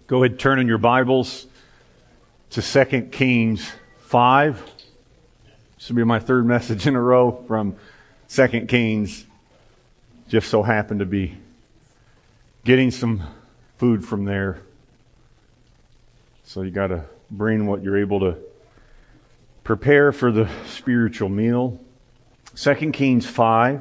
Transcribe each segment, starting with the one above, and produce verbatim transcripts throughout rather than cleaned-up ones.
Go ahead and turn in your Bibles to Second Kings five. This will be my third message in a row from Second Kings. Just so happened to be getting some food from there. So you got to bring what you're able to prepare for the spiritual meal. Second Kings five.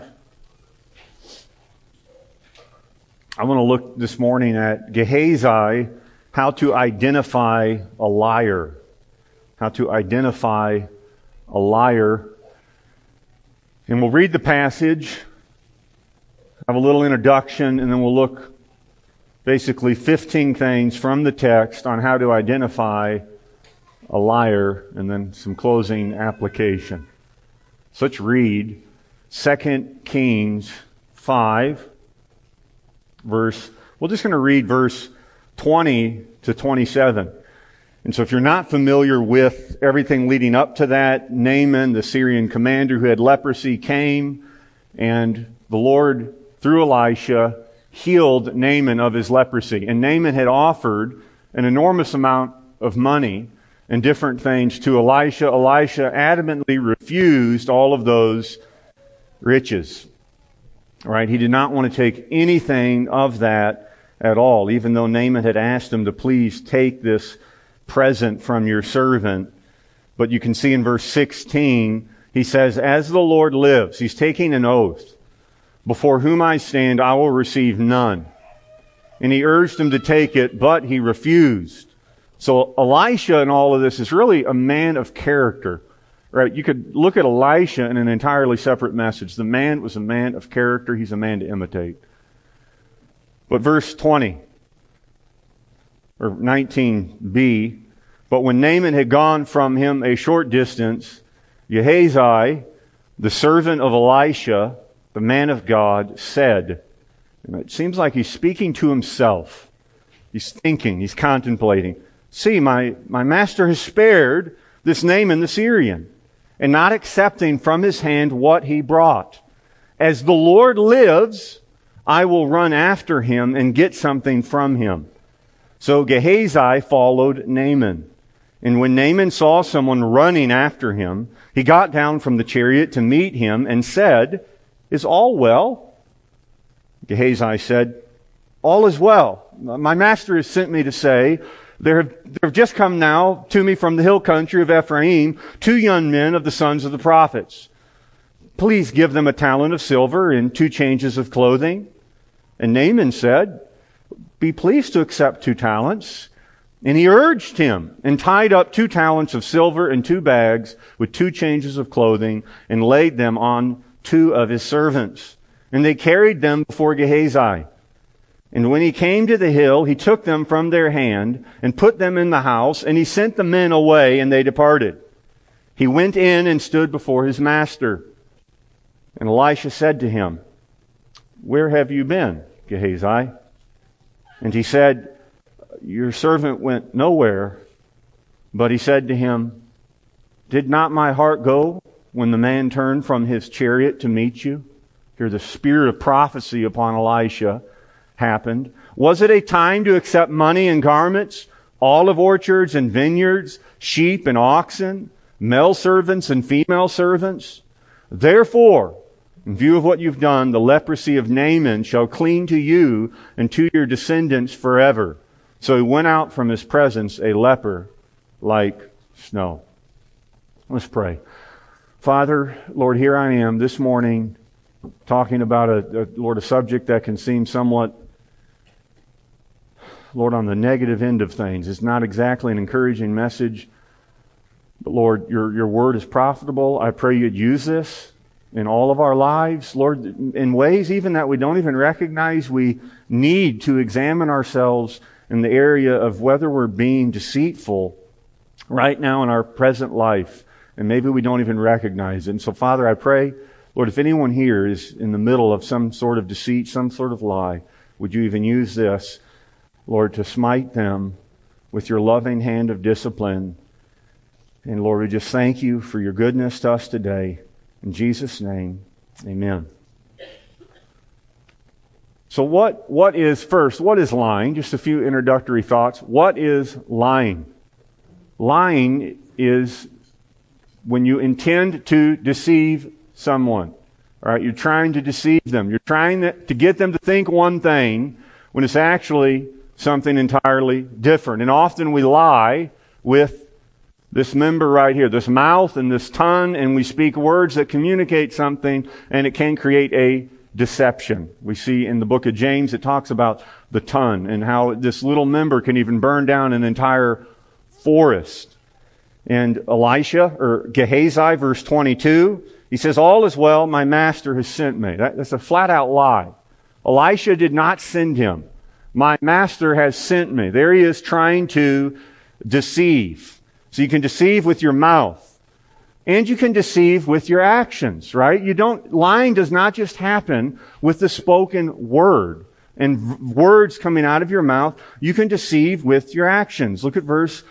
I want to look this morning at Gehazi, how to identify a liar. How to identify a liar. And we'll read the passage, have a little introduction, and then we'll look basically fifteen things from the text on how to identify a liar, and then some closing application. So let's read Second Kings five, verse, we're just going to read verse twenty to twenty-seven. And so if you're not familiar with everything leading up to that, Naaman, the Syrian commander who had leprosy, came, and the Lord, through Elisha, healed Naaman of his leprosy. And Naaman had offered an enormous amount of money and different things to Elisha. Elisha adamantly refused all of those riches. All right, he did not want to take anything of that at all, even though Naaman had asked him to please take this present from your servant. But you can see in verse sixteen, he says, "As the Lord lives," he's taking an oath, "before whom I stand, I will receive none." And he urged him to take it, but he refused. So Elisha in all of this is really a man of character. Right? You could look at Elisha in an entirely separate message. The man was a man of character. He's a man to imitate. But verse twenty, or nineteen b, "But when Naaman had gone from him a short distance, Gehazi, the servant of Elisha, the man of God, said," and it seems like he's speaking to himself. He's thinking, he's contemplating. "See, my, my master has spared this Naaman the Syrian, and not accepting from his hand what he brought. As the Lord lives, I will run after him and get something from him." So Gehazi followed Naaman. And when Naaman saw someone running after him, he got down from the chariot to meet him and said, "Is all well?" Gehazi said, "All is well. My master has sent me to say, There have, there have just come now to me from the hill country of Ephraim two young men of the sons of the prophets. Please give them a talent of silver and two changes of clothing." And Naaman said, "Be pleased to accept two talents." And he urged him and tied up two talents of silver and two bags with two changes of clothing and laid them on two of his servants. And they carried them before Gehazi. And when he came to the hill, he took them from their hand and put them in the house, and he sent the men away, and they departed. He went in and stood before his master. And Elisha said to him, "Where have you been, Gehazi?" And he said, "Your servant went nowhere." But he said to him, "Did not my heart go when the man turned from his chariot to meet you?" Here the spirit of prophecy upon Elisha happened. "Was it a time to accept money and garments, olive orchards and vineyards, sheep and oxen, male servants and female servants? Therefore, in view of what you've done, the leprosy of Naaman shall cling to you and to your descendants forever." So he went out from his presence a leper like snow. Let's pray. Father, Lord, here I am this morning talking about a, a Lord, a subject that can seem somewhat, Lord, on the negative end of things. It's not exactly an encouraging message. But Lord, your, your word is profitable. I pray you'd use this in all of our lives. Lord, in ways even that we don't even recognize, we need to examine ourselves in the area of whether we're being deceitful right now in our present life. And maybe we don't even recognize it. And so, Father, I pray, Lord, if anyone here is in the middle of some sort of deceit, some sort of lie, would you even use this, Lord, to smite them with your loving hand of discipline. And Lord, we just thank you for your goodness to us today. In Jesus' name, amen. So what, what is, first, what is lying? Just a few introductory thoughts. What is lying? Lying is when you intend to deceive someone. All right, you're trying to deceive them. You're trying to get them to think one thing when it's actually something entirely different. And often we lie with this member right here, this mouth and this tongue, and we speak words that communicate something, and it can create a deception. We see in the book of James, it talks about the tongue and how this little member can even burn down an entire forest. And Elisha, or Gehazi, verse twenty-two, he says, all is well, my master has sent me. That, that's a flat out lie. Elisha did not send him. My master has sent me. There he is trying to deceive. So you can deceive with your mouth. And you can deceive with your actions, right? You don't, lying does not just happen with the spoken word and v- words coming out of your mouth. You can deceive with your actions. Look at verse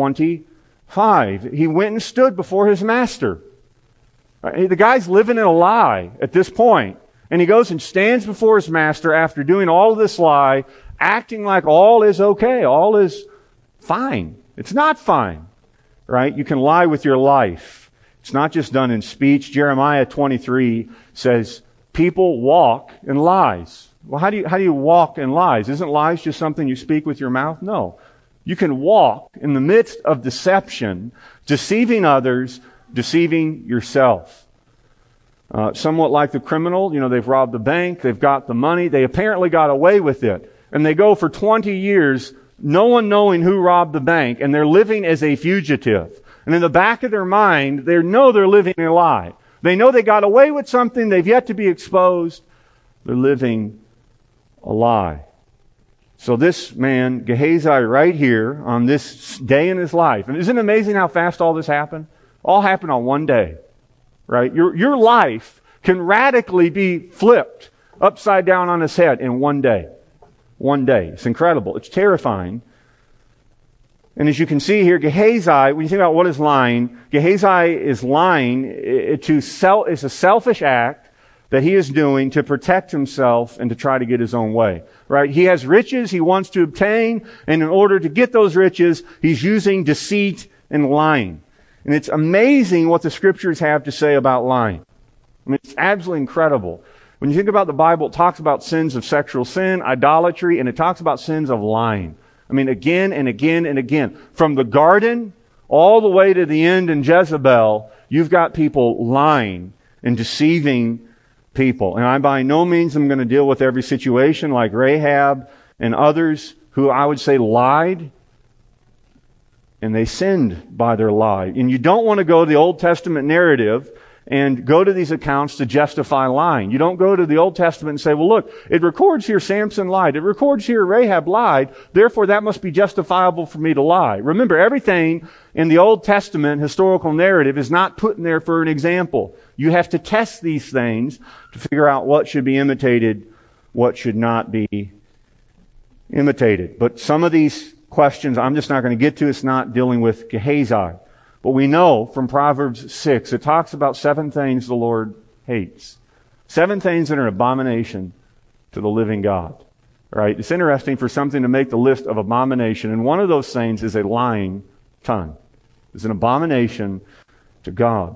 twenty-five. He went and stood before his master. Right? The guy's living in a lie at this point. And he goes and stands before his master after doing all of this lie, acting like all is okay, all is fine. It's not fine, right? You can lie with your life. It's not just done in speech. Jeremiah twenty-three says, people walk in lies. Well, how do you, how do you walk in lies? Isn't lies just something you speak with your mouth? No. You can walk in the midst of deception, deceiving others, deceiving yourself. Uh, somewhat like the criminal, you know, they've robbed the bank, they've got the money, they apparently got away with it. And they go for twenty years, no one knowing who robbed the bank, and they're living as a fugitive. And in the back of their mind, they know they're living a lie. They know they got away with something, they've yet to be exposed. They're living a lie. So this man, Gehazi, right here, on this day in his life, and isn't it amazing how fast all this happened? All happened on one day, right? Your, your life can radically be flipped upside down on its head in one day. One day. It's incredible. It's terrifying. And as you can see here, Gehazi, when you think about what is lying, Gehazi is lying to sell, it's a selfish act that he is doing to protect himself and to try to get his own way. Right? He has riches he wants to obtain, and in order to get those riches, he's using deceit and lying. And it's amazing what the scriptures have to say about lying. I mean, it's absolutely incredible. When you think about the Bible, it talks about sins of sexual sin, idolatry, and it talks about sins of lying. I mean, again and again and again. From the garden all the way to the end in Jezebel, you've got people lying and deceiving people. And I by no means am going to deal with every situation like Rahab and others who I would say lied. And they sinned by their lie. And you don't want to go to the Old Testament narrative and go to these accounts to justify lying. You don't go to the Old Testament and say, well, look, it records here Samson lied. It records here Rahab lied. Therefore, that must be justifiable for me to lie. Remember, everything in the Old Testament historical narrative is not put in there for an example. You have to test these things to figure out what should be imitated, what should not be imitated. But some of these questions I'm just not going to get to. It's not dealing with Gehazi. But we know from Proverbs six, it talks about seven things the Lord hates. Seven things that are an abomination to the living God. Right? It's interesting for something to make the list of abomination. And one of those things is a lying tongue. It's an abomination to God.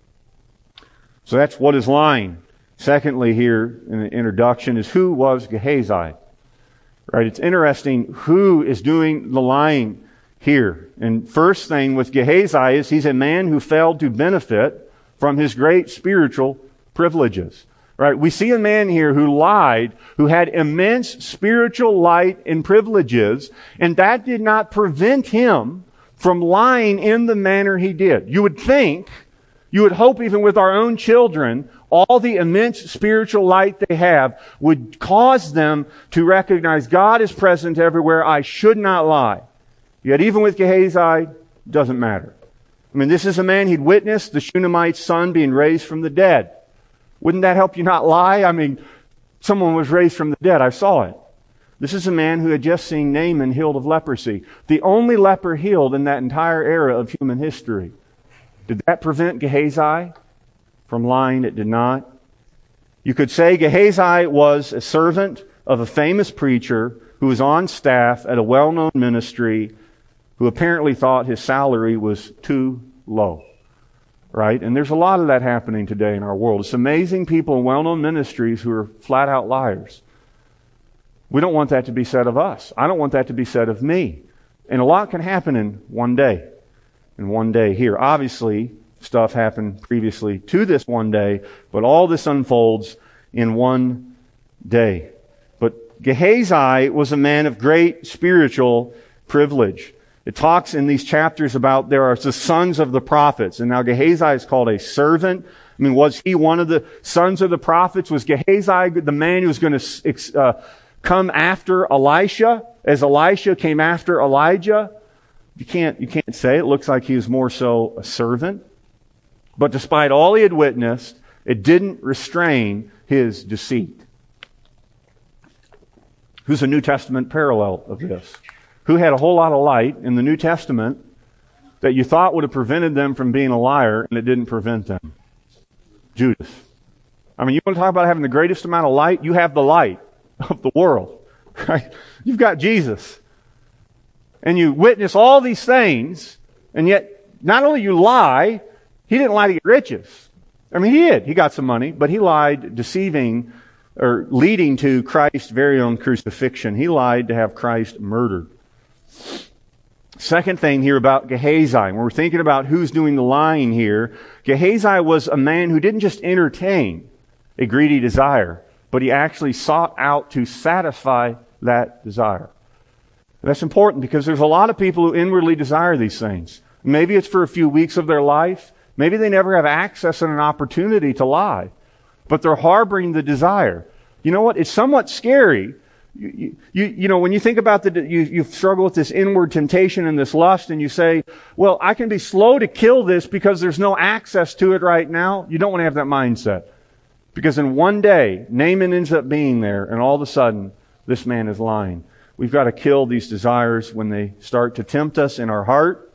So that's what is lying. Secondly here in the introduction is who was Gehazi? Right? It's interesting who is doing the lying here. And first thing with Gehazi is he's a man who failed to benefit from his great spiritual privileges. Right? We see a man here who lied, who had immense spiritual light and privileges, and that did not prevent him from lying in the manner he did. You would think, you would hope even with our own children, all the immense spiritual light they have would cause them to recognize God is present everywhere. I should not lie. Yet even with Gehazi, it doesn't matter. I mean, this is a man he'd witnessed the Shunammite's son being raised from the dead. Wouldn't that help you not lie? I mean, someone was raised from the dead. I saw it. This is a man who had just seen Naaman healed of leprosy. The only leper healed in that entire era of human history. Did that prevent Gehazi from lying? It did not. You could say Gehazi was a servant of a famous preacher who was on staff at a well-known ministry who apparently thought his salary was too low. Right? And there's a lot of that happening today in our world. It's amazing people in well-known ministries who are flat-out liars. We don't want that to be said of us. I don't want that to be said of me. And a lot can happen in one day. In one day here. Obviously, stuff happened previously to this one day, but all this unfolds in one day. But Gehazi was a man of great spiritual privilege. It talks in these chapters about there are the sons of the prophets. And now Gehazi is called a servant. I mean, was he one of the sons of the prophets? Was Gehazi the man who was going to uh, come after Elisha as Elisha came after Elijah? You can't, you can't say. It looks like he was more so a servant. But despite all he had witnessed, it didn't restrain his deceit. Who's a New Testament parallel of this? Who had a whole lot of light in the New Testament that you thought would have prevented them from being a liar, and it didn't prevent them? Judas. I mean, you want to talk about having the greatest amount of light? You have the light of the world, right? You've got Jesus. And you witness all these things, and yet not only you lie, he didn't lie to get riches. I mean, he did. He got some money, but he lied, deceiving or leading to Christ's very own crucifixion. He lied to have Christ murdered. Second thing here about Gehazi, when we're thinking about who's doing the lying here, Gehazi was a man who didn't just entertain a greedy desire, but he actually sought out to satisfy that desire. That's important because there's a lot of people who inwardly desire these things. Maybe it's for a few weeks of their life. Maybe they never have access and an opportunity to lie, but they're harboring the desire. You know what? It's somewhat scary. You, you, you know, when you think about the, you, you struggle with this inward temptation and this lust, and you say, well, I can be slow to kill this because there's no access to it right now. You don't want to have that mindset. Because in one day, Naaman ends up being there, and all of a sudden, this man is lying. We've got to kill these desires when they start to tempt us in our heart.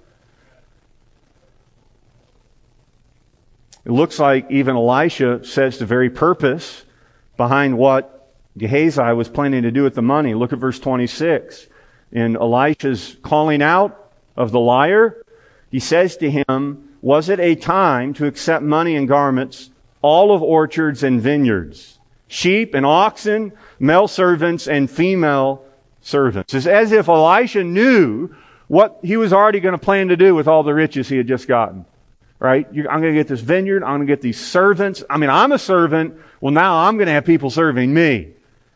It looks like even Elisha says the very purpose behind what Gehazi was planning to do with the money. Look at verse twenty-six. In Elisha's calling out of the liar, he says to him, was it a time to accept money and garments, olive orchards and vineyards, sheep and oxen, male servants and female servants? It's as if Elisha knew what he was already going to plan to do with all the riches he had just gotten. Right? I'm going to get this vineyard. I'm going to get these servants. I mean, I'm a servant. Well, now I'm going to have people serving me.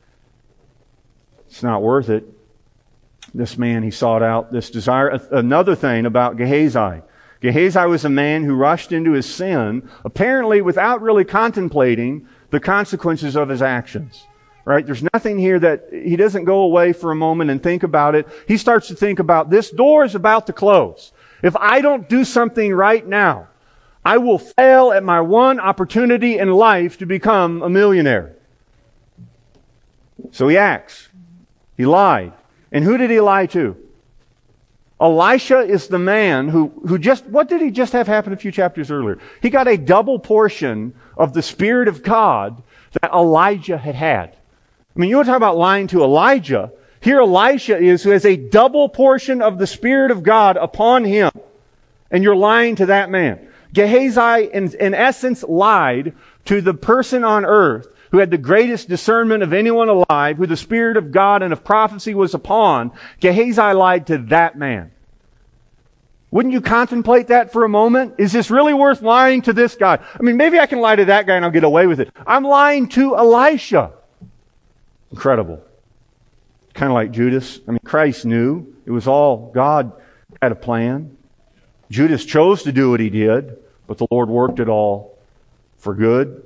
It's not worth it. This man, he sought out this desire. Another thing about Gehazi. Gehazi was a man who rushed into his sin, apparently without really contemplating the consequences of his actions. Right? There's nothing here that he doesn't go away for a moment and think about it. He starts to think about, this door is about to close. If I don't do something right now, I will fail at my one opportunity in life to become a millionaire. So he acts. He lied. And who did he lie to? Elisha is the man who, who just, what did he just have happen a few chapters earlier? He got a double portion of the Spirit of God that Elijah had had. I mean, you want to talk about lying to Elijah. Here Elisha is who has a double portion of the Spirit of God upon him. And you're lying to that man. Gehazi, in, in essence, lied to the person on earth who had the greatest discernment of anyone alive, who the Spirit of God and of prophecy was upon. Gehazi lied to that man. Wouldn't you contemplate that for a moment? Is this really worth lying to this guy? I mean, maybe I can lie to that guy and I'll get away with it. I'm lying to Elisha. Incredible. Kind of like Judas. I mean, Christ knew. It was all God had a plan. Judas chose to do what he did, but the Lord worked it all for good.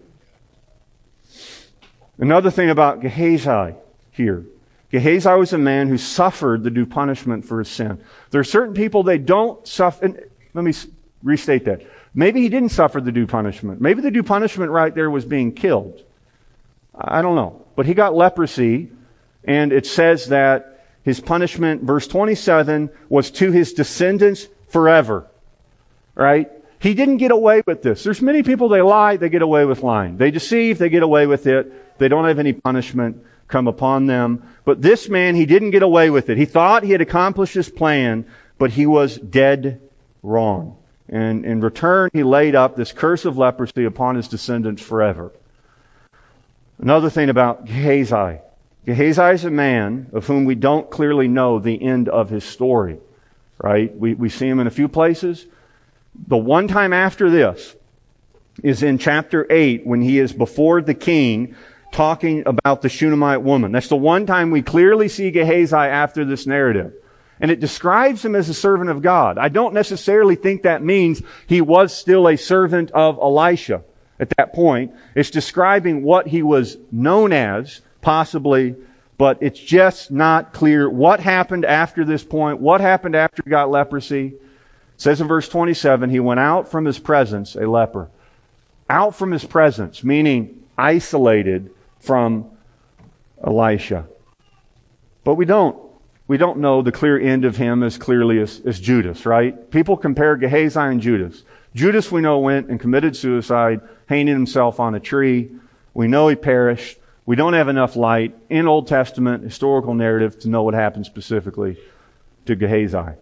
Another thing about Gehazi here. Gehazi was a man who suffered the due punishment for his sin. There are certain people, they don't suffer. And let me restate that. Maybe he didn't suffer the due punishment. Maybe the due punishment right there was being killed. I don't know. But he got leprosy, and it says that his punishment, verse twenty-seven, was to his descendants forever. Right? He didn't get away with this. There's many people, they lie, they get away with lying. They deceive, they get away with it. They don't have any punishment. come upon them. But this man, he didn't get away with it. He thought he had accomplished his plan, but he was dead wrong. And in return, he laid up this curse of leprosy upon his descendants forever. Another thing about Gehazi. Gehazi is a man of whom we don't clearly know the end of his story. Right? We, we see him in a few places. The one time after this is in chapter eight when he is before the king talking about the Shunammite woman. That's the one time we clearly see Gehazi after this narrative. And it describes him as a servant of God. I don't necessarily think that means he was still a servant of Elisha at that point. It's describing what he was known as, possibly, but it's just not clear what happened after this point, what happened after he got leprosy. It says in verse twenty-seven, he went out from his presence a leper. Out from his presence, meaning isolated from Elisha. But we don't. We don't know the clear end of him as clearly as, as Judas, right? People compare Gehazi and Judas. Judas, we know, went and committed suicide, hanging himself on a tree. We know he perished. We don't have enough light in Old Testament historical narrative to know what happened specifically to Gehazi.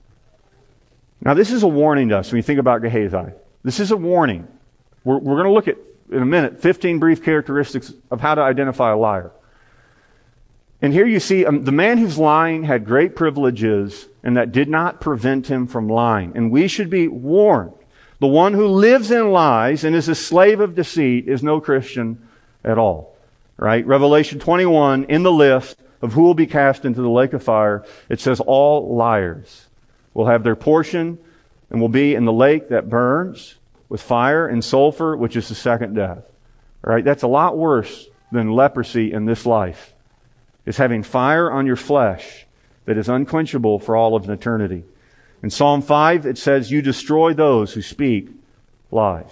Now, this is a warning to us when you think about Gehazi. This is a warning. We're, we're going to look at, in a minute, fifteen brief characteristics of how to identify a liar. And here you see um, the man who's lying had great privileges, and that did not prevent him from lying. And we should be warned. The one who lives in lies and is a slave of deceit is no Christian at all. Right? Revelation twenty-one, in the list of who will be cast into the lake of fire, it says all liars will have their portion and will be in the lake that burns with fire and sulfur, which is the second death. Right? That's a lot worse than leprosy in this life. It's having fire on your flesh that is unquenchable for all of an eternity. In Psalm five, it says, you destroy those who speak lies.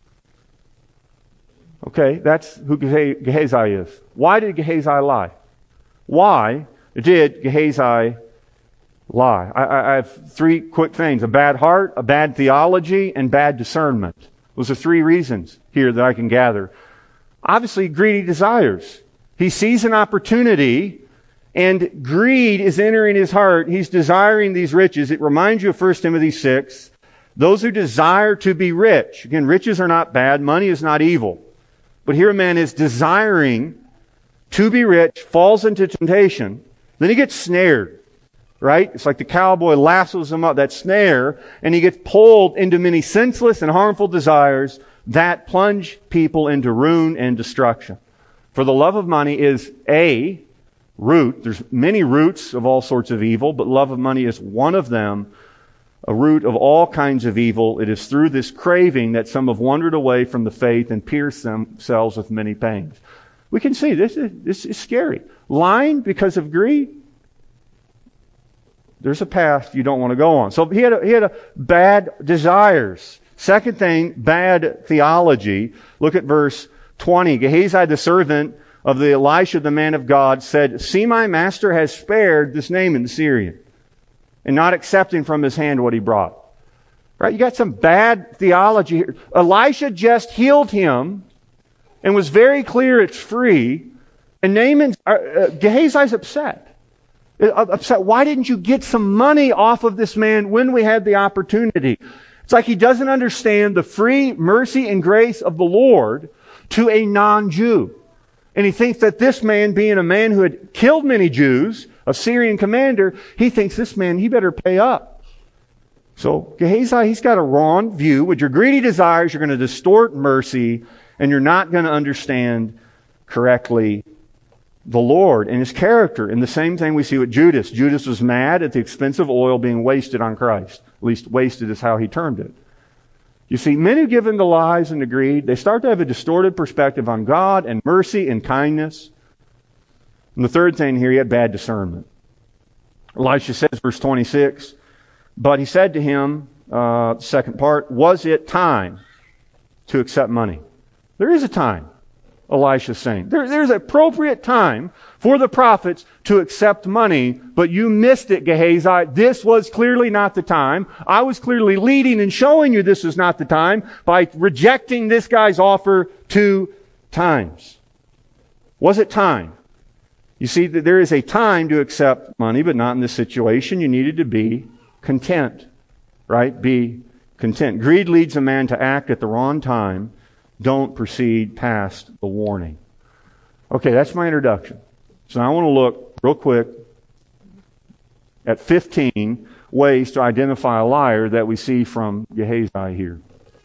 Okay, that's who Gehazi is. Why did Gehazi lie? Why did Gehazi lie? I, I have three quick things. A bad heart, a bad theology, and bad discernment. Those are three reasons here that I can gather. Obviously, greedy desires. He sees an opportunity, and greed is entering his heart. He's desiring these riches. It reminds you of First Timothy six. Those who desire to be rich. Again, riches are not bad. Money is not evil. But here a man is desiring to be rich, falls into temptation. Then he gets snared. Right? It's like the cowboy lassos him up, that snare, and he gets pulled into many senseless and harmful desires that plunge people into ruin and destruction. For the love of money is a root. There's many roots of all sorts of evil, but love of money is one of them, a root of all kinds of evil. It is through this craving that some have wandered away from the faith and pierced themselves with many pains. We can see this is, this is scary. Lying because of greed, there's a path you don't want to go on. So he had a, he had a bad desires. Second thing, bad theology. Look at verse twenty. Gehazi, the servant of the Elisha, the man of God, said, see, my master has spared this Naaman the Syrian, and not accepting from his hand what he brought. Right? You got some bad theology here. Elisha just healed him and was very clear it's free. And Naaman, uh, Gehazi's upset. Upset. Why didn't you get some money off of this man when we had the opportunity? It's like he doesn't understand the free mercy and grace of the Lord to a non-Jew. And he thinks that this man, being a man who had killed many Jews, a Syrian commander, he thinks this man, he better pay up. So Gehazi, he's got a wrong view. With your greedy desires, you're going to distort mercy, and you're not going to understand correctly the Lord and His character. And the same thing we see with Judas. Judas was mad at the expensive oil being wasted on Christ. At least wasted is how he termed it. You see, men who give in to lies and to greed, they start to have a distorted perspective on God and mercy and kindness. And the third thing here, he had bad discernment. Elisha says, verse twenty-six, but he said to him, uh, second part, was it time to accept money? There is a time, Elisha's saying. There, there's an appropriate time for the prophets to accept money, but you missed it, Gehazi. This was clearly not the time. I was clearly leading and showing you this is not the time by rejecting this guy's offer two times. Was it time? You see, that there is a time to accept money, but not in this situation. You needed to be content, right? Be content. Greed leads a man to act at the wrong time. Don't proceed past the warning. Okay, that's my introduction. So now I want to look real quick at fifteen ways to identify a liar that we see from Gehazi here.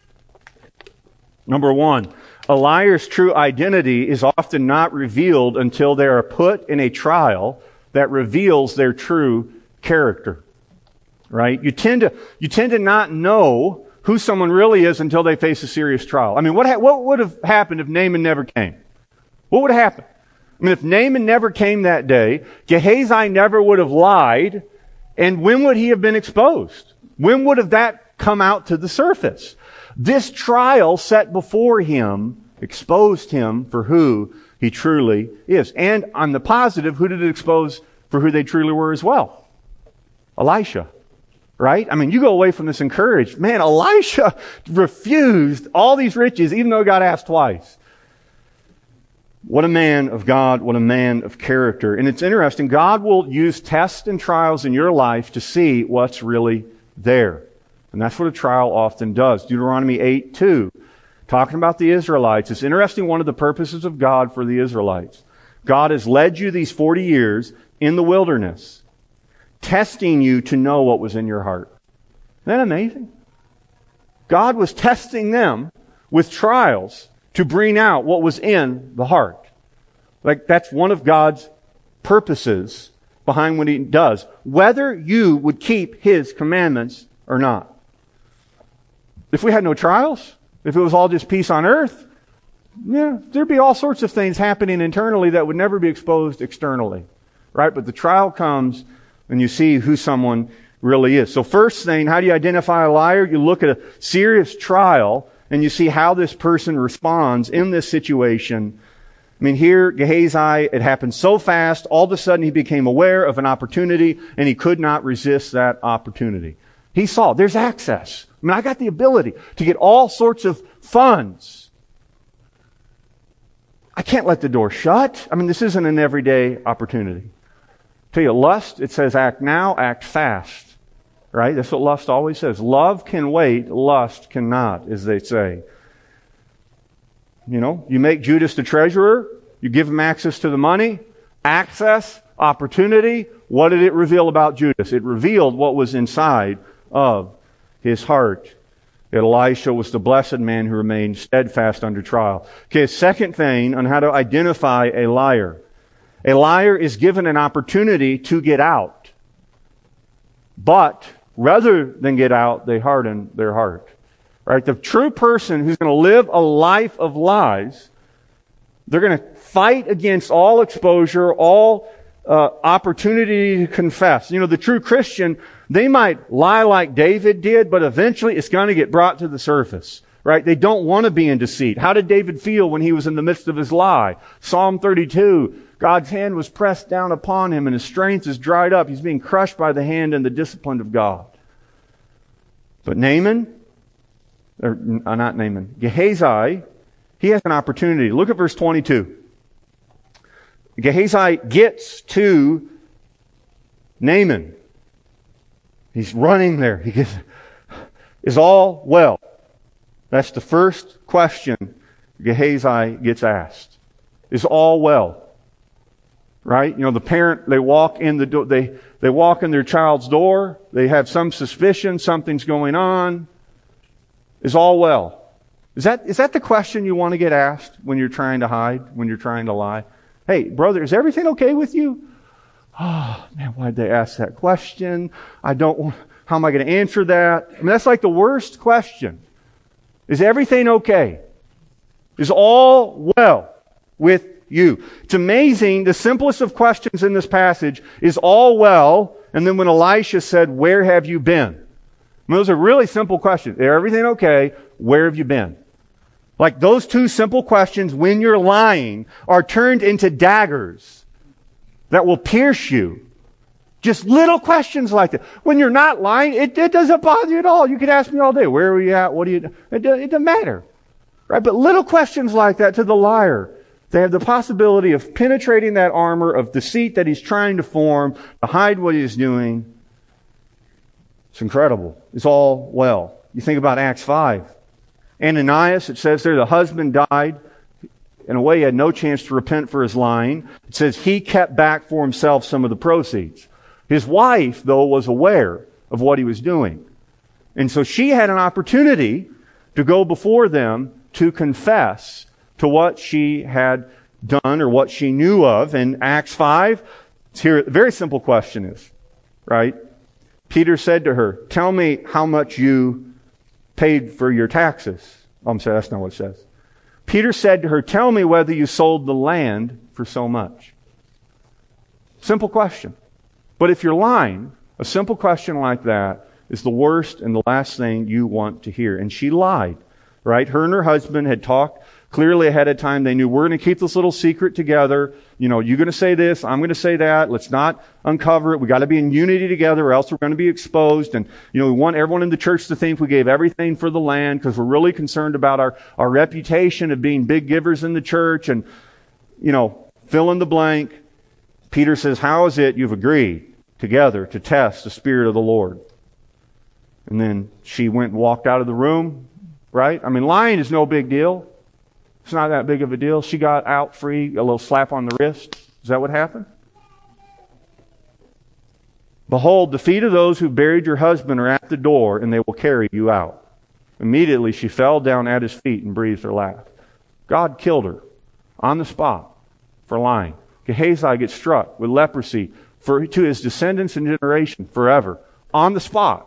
Number one, a liar's true identity is often not revealed until they are put in a trial that reveals their true character. Right? You tend to, you tend to not know who someone really is until they face a serious trial. I mean, what, ha- what would have happened if Naaman never came? What would have happened? I mean, if Naaman never came that day, Gehazi never would have lied, and when would he have been exposed? When would have that come out to the surface? This trial set before him exposed him for who he truly is. And on the positive, who did it expose for who they truly were as well? Elisha. Right? I mean, you go away from this encouraged. Man, Elisha refused all these riches even though God asked twice. What a man of God, what a man of character. And it's interesting, God will use tests and trials in your life to see what's really there. And that's what a trial often does. Deuteronomy eight two, talking about the Israelites. It's interesting, one of the purposes of God for the Israelites. God has led you these forty years in the wilderness, testing you to know what was in your heart. Isn't that amazing? God was testing them with trials to bring out what was in the heart. Like, that's one of God's purposes behind what He does. Whether you would keep His commandments or not. If we had no trials, if it was all just peace on earth, yeah, there'd be all sorts of things happening internally that would never be exposed externally. Right? But the trial comes when you see who someone really is. So first thing, how do you identify a liar? You look at a serious trial and you see how this person responds in this situation. I mean, here, Gehazi, it happened so fast, all of a sudden he became aware of an opportunity and he could not resist that opportunity. He saw, there's access. I mean, I got the ability to get all sorts of funds. I can't let the door shut. I mean, this isn't an everyday opportunity. Tell you, lust, it says act now, act fast. Right? That's what lust always says. Love can wait, lust cannot, as they say. You know, you make Judas the treasurer, you give him access to the money, access, opportunity. What did it reveal about Judas? It revealed what was inside of his heart. That Elisha was the blessed man who remained steadfast under trial. Okay, second thing on how to identify a liar. A liar is given an opportunity to get out. But rather than get out, they harden their heart. Right? The true person who's going to live a life of lies, they're going to fight against all exposure, all uh, opportunity to confess. You know, the true Christian, they might lie like David did, but eventually it's going to get brought to the surface. Right? They don't want to be in deceit. How did David feel when he was in the midst of his lie? Psalm thirty-two, God's hand was pressed down upon him and his strength is dried up. He's being crushed by the hand and the discipline of God. But Naaman, or not Naaman, Gehazi, he has an opportunity. Look at verse twenty-two. Gehazi gets to Naaman. He's running there. He gets, is all well? That's the first question Gehazi gets asked. Is all well? Right? You know, the parent, they walk in the door, they, they walk in their child's door, they have some suspicion, something's going on. Is all well? Is that, is that the question you want to get asked when you're trying to hide, when you're trying to lie? Hey, brother, is everything okay with you? Oh, man, why'd they ask that question? I don't, how am I going to answer that? I mean, that's like the worst question. Is everything okay? Is all well with you? It's amazing. The simplest of questions in this passage is all well. And then when Elisha said, where have you been? I mean, those are really simple questions. Is everything okay? Where have you been? Like those two simple questions, when you're lying, are turned into daggers that will pierce you. Just little questions like that. When you're not lying, it, it doesn't bother you at all. You could ask me all day, where are you at? What do you do? It, it doesn't matter. Right? But little questions like that to the liar They have the possibility of penetrating that armor of deceit that he's trying to form to hide what he's doing. It's incredible. It's all well. You think about Acts five. Ananias, it says there, the husband died. In a way, he had no chance to repent for his lying. It says he kept back for himself some of the proceeds. His wife, though, was aware of what he was doing. And so she had an opportunity to go before them to confess to what she had done or what she knew of. In Acts five, it's here, a very simple question is, right? Peter said to her, tell me how much you paid for your taxes. Oh, I'm sorry, that's not what it says. Peter said to her, tell me whether you sold the land for so much. Simple question. But if you're lying, a simple question like that is the worst and the last thing you want to hear. And she lied, right? Her and her husband had talked clearly ahead of time. They knew we're going to keep this little secret together. You know, you're going to say this, I'm going to say that. Let's not uncover it. We got to be in unity together or else we're going to be exposed. And, you know, we want everyone in the church to think we gave everything for the land because we're really concerned about our, our reputation of being big givers in the church. And, you know, fill in the blank. Peter says, how is it you've agreed together to test the Spirit of the Lord? And then she went and walked out of the room, right? I mean, lying is no big deal. It's not that big of a deal. She got out free, a little slap on the wrist. Is that what happened? Behold, the feet of those who buried your husband are at the door, and they will carry you out. Immediately she fell down at his feet and breathed her last. God killed her on the spot for lying. Gehazi gets struck with leprosy for, to his descendants and generation forever. On the spot.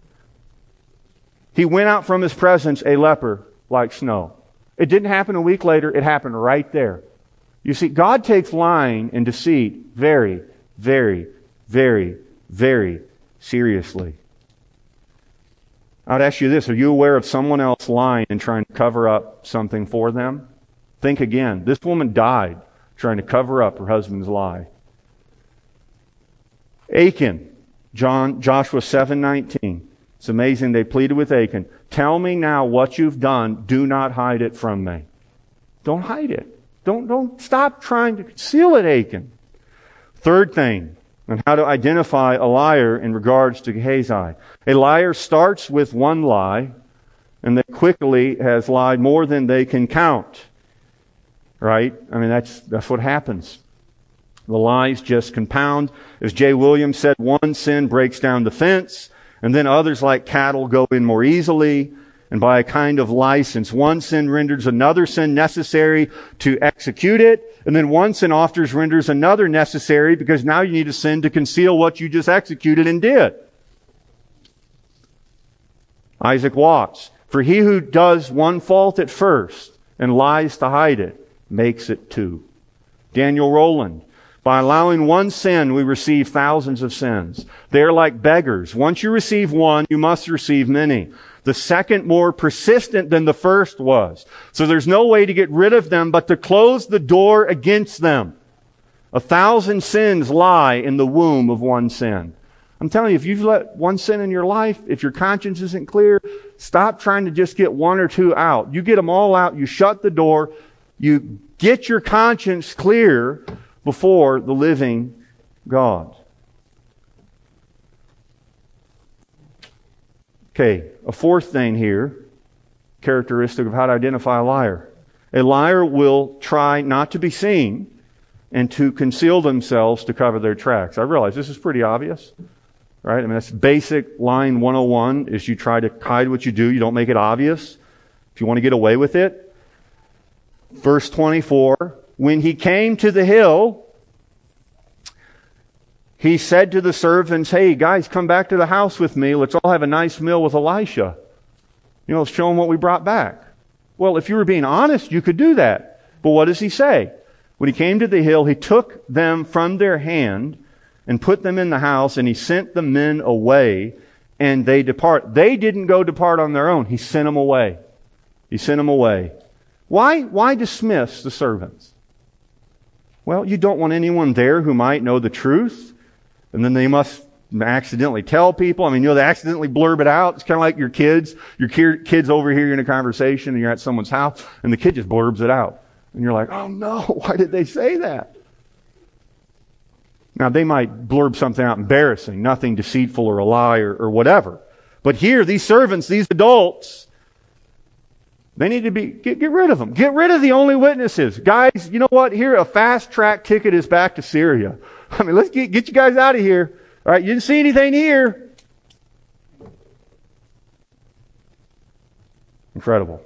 He went out from his presence a leper like snow. It didn't happen a week later. It happened right there. You see, God takes lying and deceit very, very, very, very seriously. I'd ask you this. Are you aware of someone else lying and trying to cover up something for them? Think again. This woman died trying to cover up her husband's lie. Achan, John, Joshua seven nineteen. It's amazing. They pleaded with Achan. Tell me now what you've done. Do not hide it from me. Don't hide it. Don't, don't stop trying to conceal it, Achan. Third thing on how to identify a liar in regards to Gehazi. A liar starts with one lie and then quickly has lied more than they can count. Right? I mean, that's, that's what happens. The lies just compound. As Jay Williams said, one sin breaks down the fence. And then others like cattle go in more easily, and by a kind of license. One sin renders another sin necessary to execute it, and then one sin often renders another necessary because now you need a sin to conceal what you just executed and did. Isaac Watts, for he who does one fault at first and lies to hide it, makes it two. Daniel Rowland, by allowing one sin, we receive thousands of sins. They're like beggars. Once you receive one, you must receive many. The second more persistent than the first was. So there's no way to get rid of them but to close the door against them. A thousand sins lie in the womb of one sin. I'm telling you, if you've let one sin in your life, if your conscience isn't clear, stop trying to just get one or two out. You get them all out, you shut the door, you get your conscience clear before the living God. Okay, a fourth thing here, characteristic of how to identify a liar. A liar will try not to be seen and to conceal themselves to cover their tracks. I realize this is pretty obvious, right? I mean, that's basic line one oh one is you try to hide what you do. You don't make it obvious if you want to get away with it. Verse twenty-four, when he came to the hill, he said to the servants, hey, guys, come back to the house with me. Let's all have a nice meal with Elisha. You know, show him what we brought back. Well, if you were being honest, you could do that. But what does he say? When he came to the hill, he took them from their hand and put them in the house, and he sent the men away, and they depart. They didn't go depart on their own. He sent them away. He sent them away. Why, why dismiss the servants? Well, you don't want anyone there who might know the truth, and then they must accidentally tell people. I mean, you know, they accidentally blurb it out. It's kind of like your kids. Your kids over here, you're in a conversation, and you're at someone's house, and the kid just blurbs it out. And you're like, oh no, why did they say that? Now, they might blurb something out embarrassing, nothing deceitful or a lie or, or whatever. But here, these servants, these adults, they need to be, get, get rid of them. Get rid of the only witnesses. Guys, you know what? Here, a fast track ticket is back to Syria. I mean, let's get, get you guys out of here. All right, you didn't see anything here. Incredible.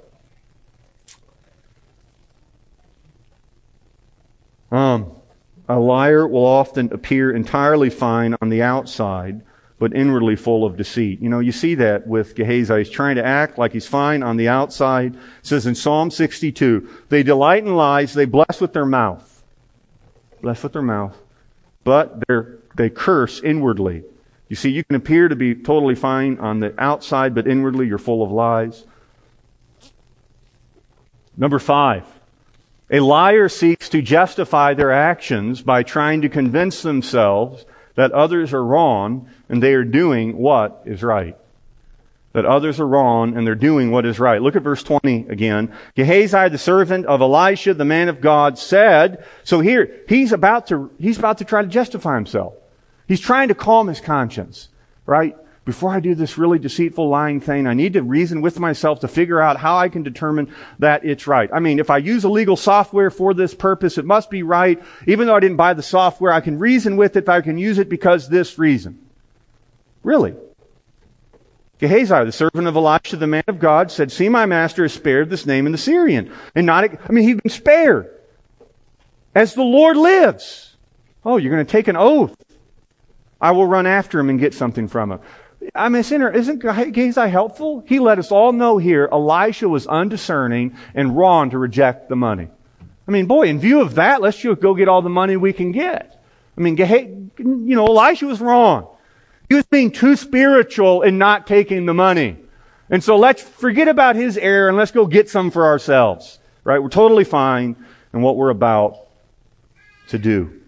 Um, a liar will often appear entirely fine on the outside, but inwardly full of deceit. You know, you see that with Gehazi. He's trying to act like he's fine on the outside. It says in Psalm sixty-two, they delight in lies, they bless with their mouth. Bless with their mouth. But they're, they curse inwardly. You see, you can appear to be totally fine on the outside, but inwardly you're full of lies. Number five. A liar seeks to justify their actions by trying to convince themselves that others are wrong and they are doing what is right. That others are wrong and they're doing what is right. Look at verse twenty again. Gehazi, the servant of Elisha, the man of God, said, so here, he's about to, he's about to try to justify himself. He's trying to calm his conscience, right? Before I do this really deceitful, lying thing, I need to reason with myself to figure out how I can determine that it's right. I mean, if I use illegal software for this purpose, it must be right. Even though I didn't buy the software, I can reason with it if I can use it because this reason. Really? Gehazi, the servant of Elisha, the man of God, said, see, my master has spared this name in the Syrian. And not, I mean, he's been spared. As the Lord lives. Oh, you're going to take an oath. I will run after him and get something from him. I mean, isn't Gehazi helpful? He let us all know here Elisha was undiscerning and wrong to reject the money. I mean, boy, in view of that, let's just go get all the money we can get. I mean, Gehazi, you know, Elisha was wrong. He was being too spiritual in not taking the money. And so let's forget about his error and let's go get some for ourselves. Right? We're totally fine in what we're about to do.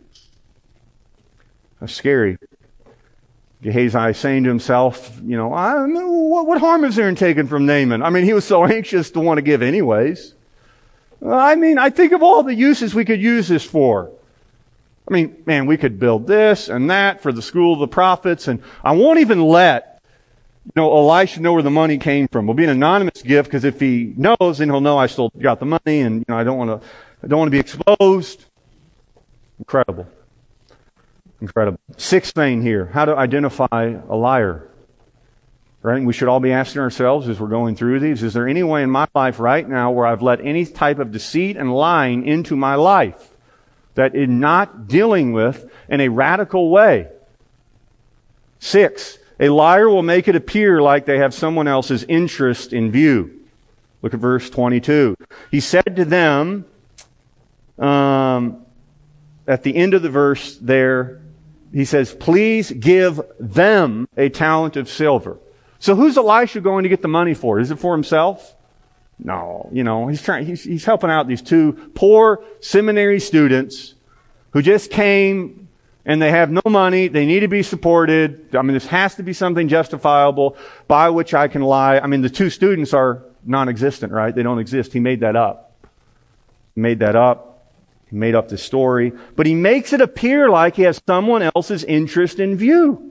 That's scary. Gehazi saying to himself, you know, I don't know, what, what harm is there in taking from Naaman? I mean, he was so anxious to want to give anyways. I mean, I think of all the uses we could use this for. I mean, man, we could build this and that for the school of the prophets, and I won't even let, you know, Elisha know where the money came from. It'll be an anonymous gift, because if he knows, then he'll know I still got the money, and you know, I don't want to, I don't want to be exposed. Incredible. Incredible. Sixth thing here, how to identify a liar. Right? We should all be asking ourselves as we're going through these, is there any way in my life right now where I've let any type of deceit and lying into my life that in not dealing with in a radical way? Six, a liar will make it appear like they have someone else's interest in view. Look at verse twenty-two. He said to them, um, at the end of the verse there, he says, please give them a talent of silver. So who's Elisha going to get the money for? Is it for himself? No. You know, he's trying, he's, he's helping out these two poor seminary students who just came and they have no money. They need to be supported. I mean, this has to be something justifiable by which I can lie. I mean, the two students are non-existent, right? They don't exist. He made that up. He made that up. He made up this story, but he makes it appear like he has someone else's interest in view.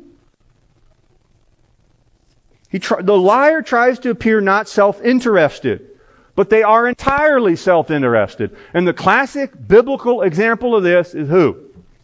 He tr- the liar tries to appear not self-interested, but they are entirely self-interested. And the classic biblical example of this is who?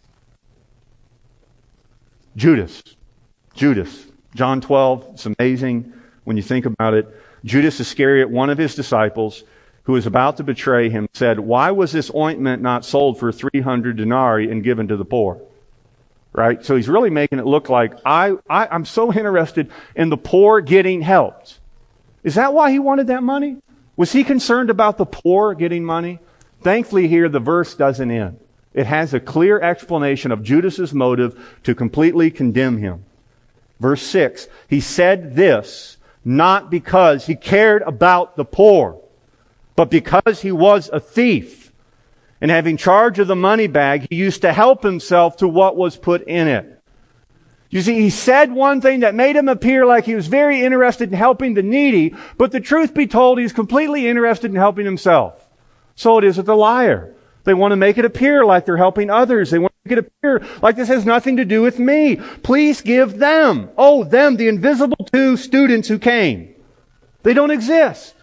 Judas. Judas. John twelve. It's amazing when you think about it. Judas Iscariot, one of his disciples, who was about to betray him, said, why was this ointment not sold for three hundred denarii and given to the poor? Right? So he's really making it look like, I, I, I'm so interested in the poor getting helped. Is that why he wanted that money? Was he concerned about the poor getting money? Thankfully here, the verse doesn't end. It has a clear explanation of Judas's motive to completely condemn him. Verse six, he said this, not because he cared about the poor, but because he was a thief, and having charge of the money bag, he used to help himself to what was put in it. You see, he said one thing that made him appear like he was very interested in helping the needy, but the truth be told, he's completely interested in helping himself. So it is with the liar. They want to make it appear like they're helping others. They want to make it appear like this has nothing to do with me. Please give them. Oh, them, the invisible two students who came. They don't exist.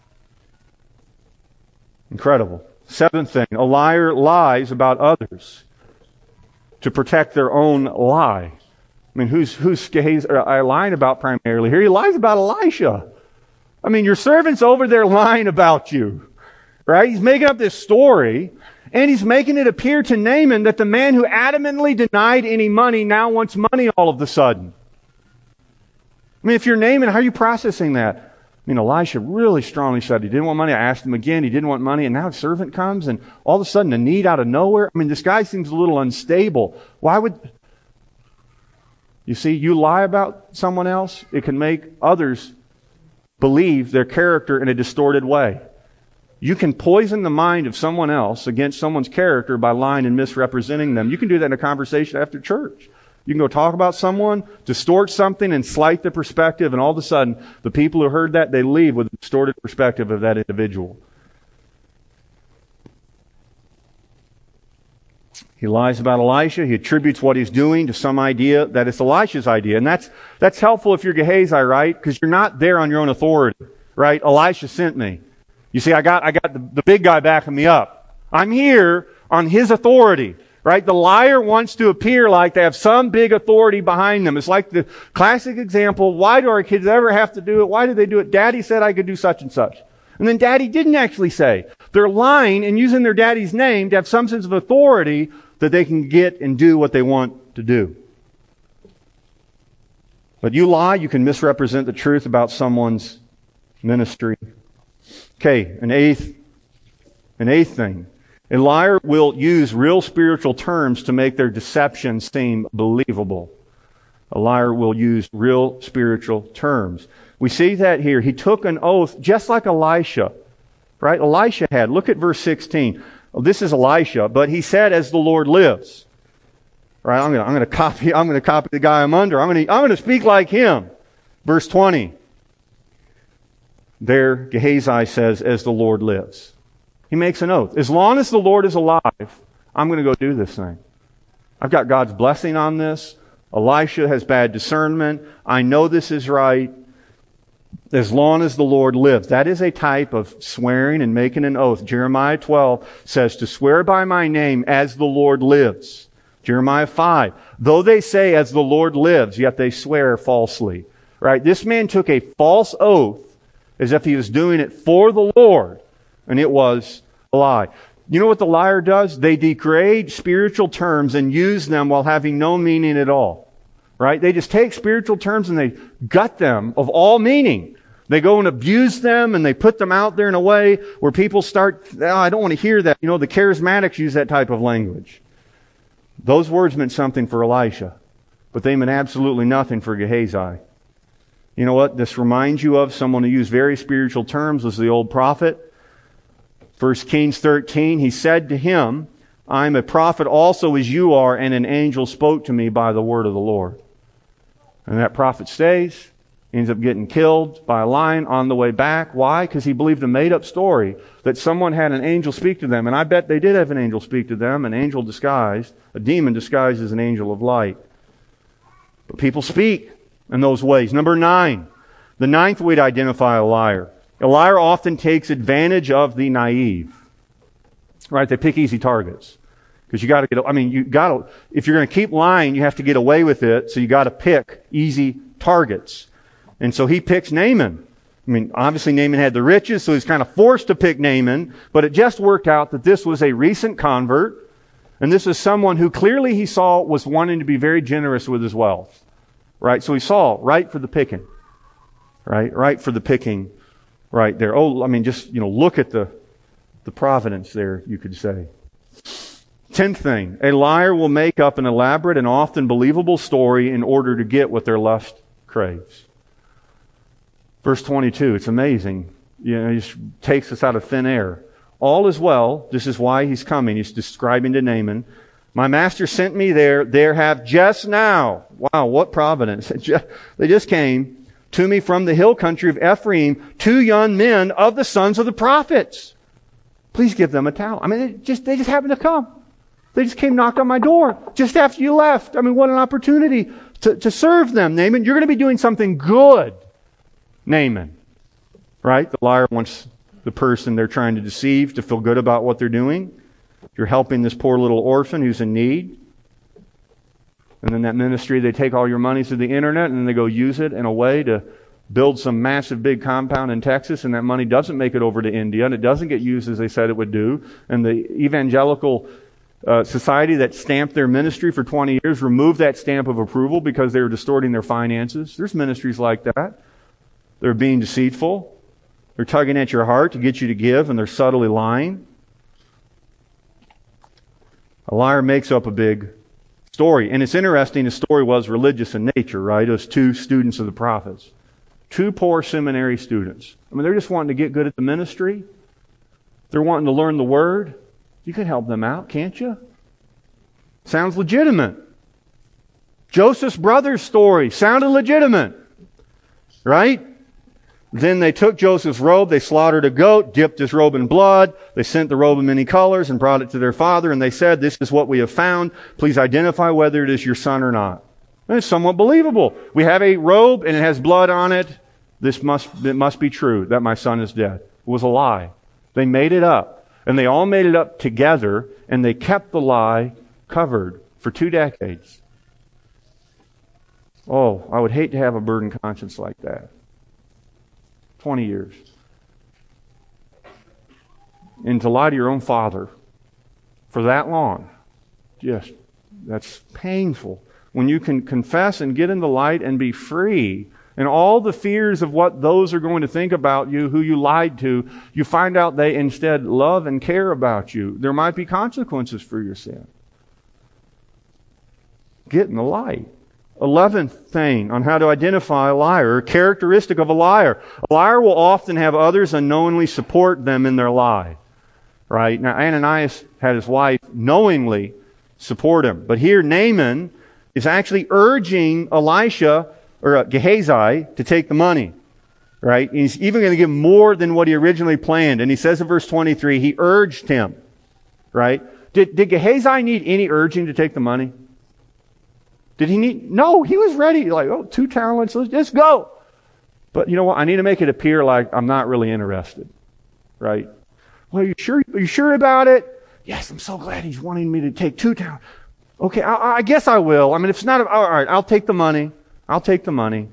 Incredible. Seventh thing, a liar lies about others to protect their own lie. I mean, who's who's Gehazi lying about primarily here? He lies about Elisha. I mean, your servant's over there lying about you, right? He's making up this story, and he's making it appear to Naaman that the man who adamantly denied any money now wants money all of a sudden. I mean, if you're Naaman, how are you processing that? I mean, Elisha really strongly said he didn't want money. I asked him again, he didn't want money, and now a servant comes, and all of a sudden a need out of nowhere. I mean, this guy seems a little unstable. Why would... You see, you lie about someone else, it can make others believe their character in a distorted way. You can poison the mind of someone else against someone's character by lying and misrepresenting them. You can do that in a conversation after church. You can go talk about someone, distort something, and slight the perspective, and all of a sudden, the people who heard that, they leave with a distorted perspective of that individual. He lies about Elisha. He attributes what he's doing to some idea that it's Elisha's idea. And that's that's helpful if you're Gehazi, right? Because you're not there on your own authority, right? Elisha sent me. You see, I got I got the, the big guy backing me up. I'm here on his authority, right? The liar wants to appear like they have some big authority behind them. It's like the classic example, why do our kids ever have to do it? Why do they do it? Daddy said I could do such and such. And then Daddy didn't actually say. They're lying and using their daddy's name to have some sense of authority that they can get and do what they want to do. But you lie, you can misrepresent the truth about someone's ministry. Okay, an eighth, an eighth thing. A liar will use real spiritual terms to make their deception seem believable. A liar will use real spiritual terms. We see that here. He took an oath just like Elisha. Right? Elisha had. Look at verse sixteen. Well, this is Elisha, but he said, "As the Lord lives." Right? I'm going to, I'm going to copy. I'm going to copy the guy I'm under. I'm going to, I'm going to speak like him. Verse twenty. There, Gehazi says, "As the Lord lives." He makes an oath. As long as the Lord is alive, I'm going to go do this thing. I've got God's blessing on this. Elisha has bad discernment. I know this is right. As long as the Lord lives. That is a type of swearing and making an oath. Jeremiah twelve says to swear by my name as the Lord lives. Jeremiah five. Though they say as the Lord lives, yet they swear falsely. Right? This man took a false oath as if he was doing it for the Lord. And it was a lie. You know what the liar does? They degrade spiritual terms and use them while having no meaning at all. Right? They just take spiritual terms and they gut them of all meaning. They go and abuse them and they put them out there in a way where people start, oh, I don't want to hear that. You know, the charismatics use that type of language. Those words meant something for Elisha, but they meant absolutely nothing for Gehazi. You know what? This reminds you of someone who used very spiritual terms was the old prophet. First Kings thirteen, he said to him, "I am a prophet also as you are, and an angel spoke to me by the word of the Lord." And that prophet stays, ends up getting killed by a lion on the way back. Why? Because he believed a made-up story that someone had an angel speak to them. And I bet they did have an angel speak to them, an angel disguised, a demon disguised as an angel of light. But people speak in those ways. Number nine, the ninth way to identify a liar. A liar often takes advantage of the naive. Right? They pick easy targets. Because you got to get, I mean, you got to, if you're going to keep lying, you have to get away with it. So you got to pick easy targets. And so he picks Naaman. I mean, obviously Naaman had the riches, so he's kind of forced to pick Naaman. But it just worked out that this was a recent convert. And this is someone who clearly he saw was wanting to be very generous with his wealth. Right? So he saw right for the picking. Right? Right for the picking. Right there. Oh, I mean, just, you know, look at the, the providence there, you could say. Tenth thing, a liar will make up an elaborate and often believable story in order to get what their lust craves. Verse twenty-two, it's amazing. You know, he just takes us out of thin air. All is well. This is why he's coming. He's describing to Naaman. My master sent me there. There have just now. Wow, what providence. They just came to me from the hill country of Ephraim, two young men of the sons of the prophets. Please give them a towel. I mean, they just, they just happened to come. They just came, knocked on my door just after you left. I mean, what an opportunity to, to serve them, Naaman. You're going to be doing something good, Naaman. Right? The liar wants the person they're trying to deceive to feel good about what they're doing. You're helping this poor little orphan who's in need. And then that ministry, they take all your money through the internet and then they go use it in a way to build some massive big compound in Texas, and that money doesn't make it over to India, and it doesn't get used as they said it would do. And the evangelical uh, society that stamped their ministry for twenty years removed that stamp of approval because they were distorting their finances. There's ministries like that. They're being deceitful. They're tugging at your heart to get you to give, and they're subtly lying. A liar makes up a big story. And it's interesting, the story was religious in nature, right? It was two students of the prophets. Two poor seminary students. I mean, they're just wanting to get good at the ministry. They're wanting to learn the Word. You can help them out, can't you? Sounds legitimate. Joseph's brother's story sounded legitimate. Right? Then they took Joseph's robe, they slaughtered a goat, dipped his robe in blood, they sent the robe in many colors and brought it to their father, and they said, "This is what we have found. Please identify whether it is your son or not." And it's somewhat believable. We have a robe and it has blood on it. This must, it must be true that my son is dead. It was a lie. They made it up. And they all made it up together, and they kept the lie covered for two decades. Oh, I would hate to have a burdened conscience like that. Twenty years. And to lie to your own father for that long, just, that's painful. When you can confess and get in the light and be free, and all the fears of what those are going to think about you, who you lied to, you find out they instead love and care about you. There might be consequences for your sin. Get in the light. Eleventh thing on how to identify a liar, a characteristic of a liar. A liar will often have others unknowingly support them in their lie. Right? Now, Ananias had his wife knowingly support him. But here, Naaman is actually urging Elisha, or uh, Gehazi, to take the money. Right? He's even going to give more than what he originally planned. And he says in verse twenty-three, he urged him. Right? Did, did Gehazi need any urging to take the money? Did he need? No, he was ready. Like, oh, two talents, let's just go. But you know what? I need to make it appear like I'm not really interested. Right? Well, are you sure? Are you sure about it? Yes, I'm so glad he's wanting me to take two talents. Okay, I, I guess I will. I mean, if it's not, all right, I'll take the money. I'll take the money.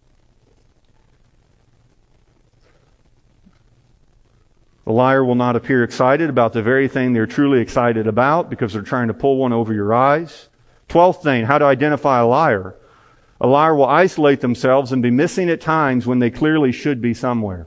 The liar will not appear excited about the very thing they're truly excited about because they're trying to pull one over your eyes. Twelfth thing, how to identify a liar. A liar will isolate themselves and be missing at times when they clearly should be somewhere.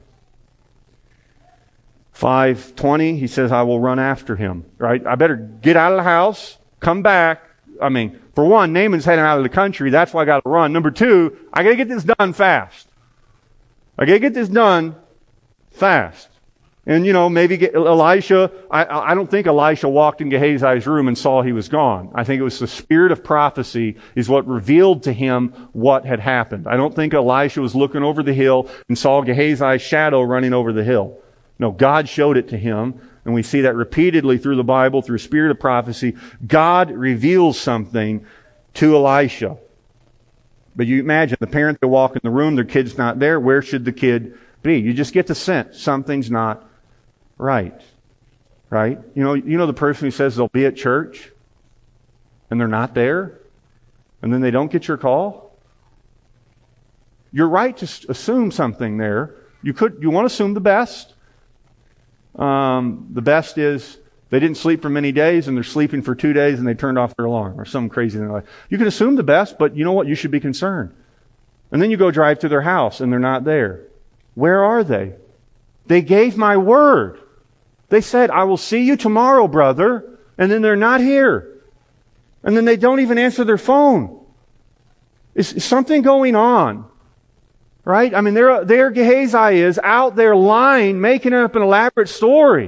five twenty, he says, I will run after him. Right? I better get out of the house, come back. I mean, for one, Naaman's heading out of the country. That's why I got to run. Number two, I got to get this done fast. I got to get this done fast. And, you know, maybe get Elisha, I, I don't think Elisha walked in Gehazi's room and saw he was gone. I think it was the spirit of prophecy is what revealed to him what had happened. I don't think Elisha was looking over the hill and saw Gehazi's shadow running over the hill. No, God showed it to him. And we see that repeatedly through the Bible, through spirit of prophecy. God reveals something to Elisha. But you imagine the parent, they walk in the room, their kid's not there. Where should the kid be? You just get the sense something's not right. Right? You know, you know the person who says they'll be at church and they're not there and then they don't get your call? You're right to assume something there. You could, you want to assume the best. Um, the best is they didn't sleep for many days and they're sleeping for two days and they turned off their alarm or some crazy thing like that. You can assume the best, but you know what? You should be concerned. And then you go drive to their house and they're not there. Where are they? They gave my word. They said, I will see you tomorrow, brother. And then they're not here. And then they don't even answer their phone. Is, is something going on? Right? I mean, there, there Gehazi is out there lying, making up an elaborate story.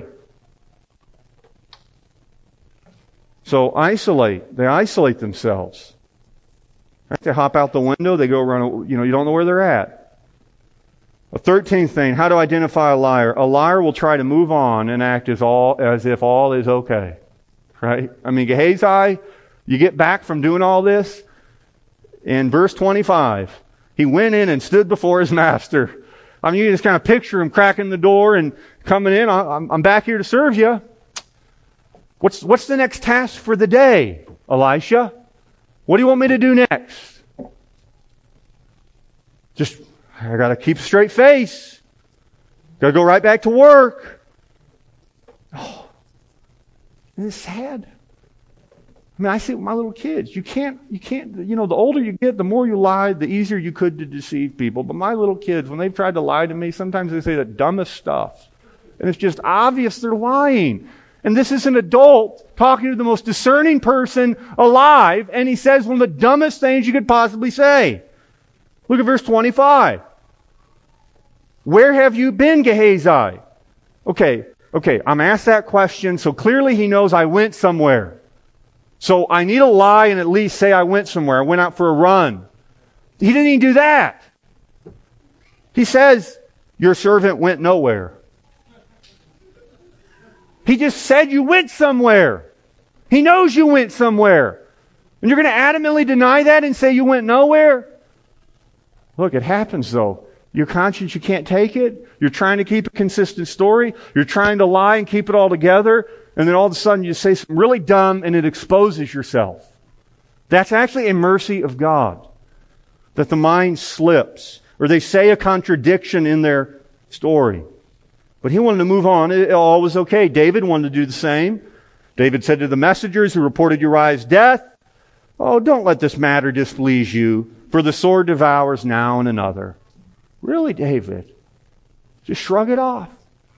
So isolate. They isolate themselves. Right? They hop out the window. They go run. You know, you don't know where they're at. A thirteenth thing, how to identify a liar. A liar will try to move on and act as all as if all is okay. Right? I mean, Gehazi, you get back from doing all this. In verse twenty-five, he went in and stood before his master. I mean, you just kind of picture him cracking the door and coming in. I'm, I'm back here to serve you. What's, what's the next task for the day, Elisha? What do you want me to do next? Just, I got to keep a straight face. Got to go right back to work. Oh, isn't it sad? I mean, I see it with my little kids. You can't, you can't, you know, the older you get, the more you lie, the easier you could to deceive people. But my little kids, when they've tried to lie to me, sometimes they say the dumbest stuff. And it's just obvious they're lying. And this is an adult talking to the most discerning person alive, and he says one of the dumbest things you could possibly say. Look at verse twenty-five. Where have you been, Gehazi? Okay, okay, I'm asked that question, so clearly he knows I went somewhere. So I need to lie and at least say I went somewhere. I went out for a run. He didn't even do that. He says, your servant went nowhere. He just said you went somewhere. He knows you went somewhere. And you're going to adamantly deny that and say you went nowhere? Look, it happens though. Your conscience, you can't take it. You're trying to keep a consistent story. You're trying to lie and keep it all together. And then all of a sudden you say something really dumb and it exposes yourself. That's actually a mercy of God. That the mind slips. Or they say a contradiction in their story. But he wanted to move on. It all was okay. David wanted to do the same. David said to the messengers who reported Uriah's death, oh, don't let this matter displease you, for the sword devours now and another. Really, David? Just shrug it off.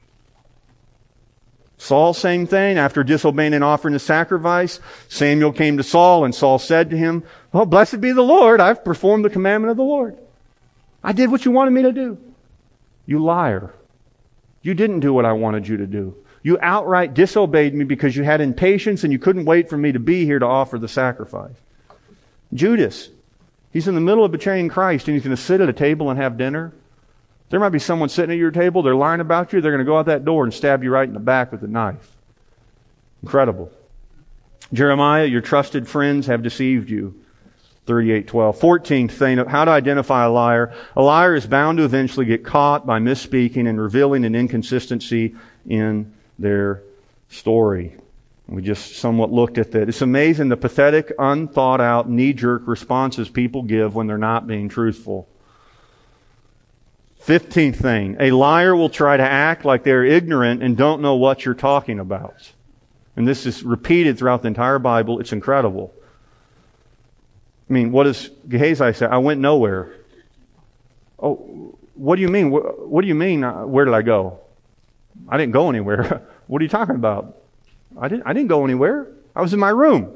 Saul, same thing. After disobeying and offering a sacrifice, Samuel came to Saul, and Saul said to him, oh, blessed be the Lord. I've performed the commandment of the Lord. I did what you wanted me to do. You liar. You didn't do what I wanted you to do. You outright disobeyed me because you had impatience and you couldn't wait for me to be here to offer the sacrifice. Judas, he's in the middle of betraying Christ and he's going to sit at a table and have dinner. There might be someone sitting at your table, they're lying about you, they're going to go out that door and stab you right in the back with a knife. Incredible. Jeremiah, your trusted friends have deceived you. thirty-eight twelve. fourteenth thing, how to identify a liar. A liar is bound to eventually get caught by misspeaking and revealing an inconsistency in their story. We just somewhat looked at that. It's amazing the pathetic, unthought out, knee-jerk responses people give when they're not being truthful. fifteenth thing, a liar will try to act like they're ignorant and don't know what you're talking about. And this is repeated throughout the entire Bible. It's incredible. I mean, what does Gehazi say? I went nowhere. Oh, what do you mean? What, what do you mean? Uh, where did I go? I didn't go anywhere. What are you talking about? I didn't. I didn't go anywhere. I was in my room.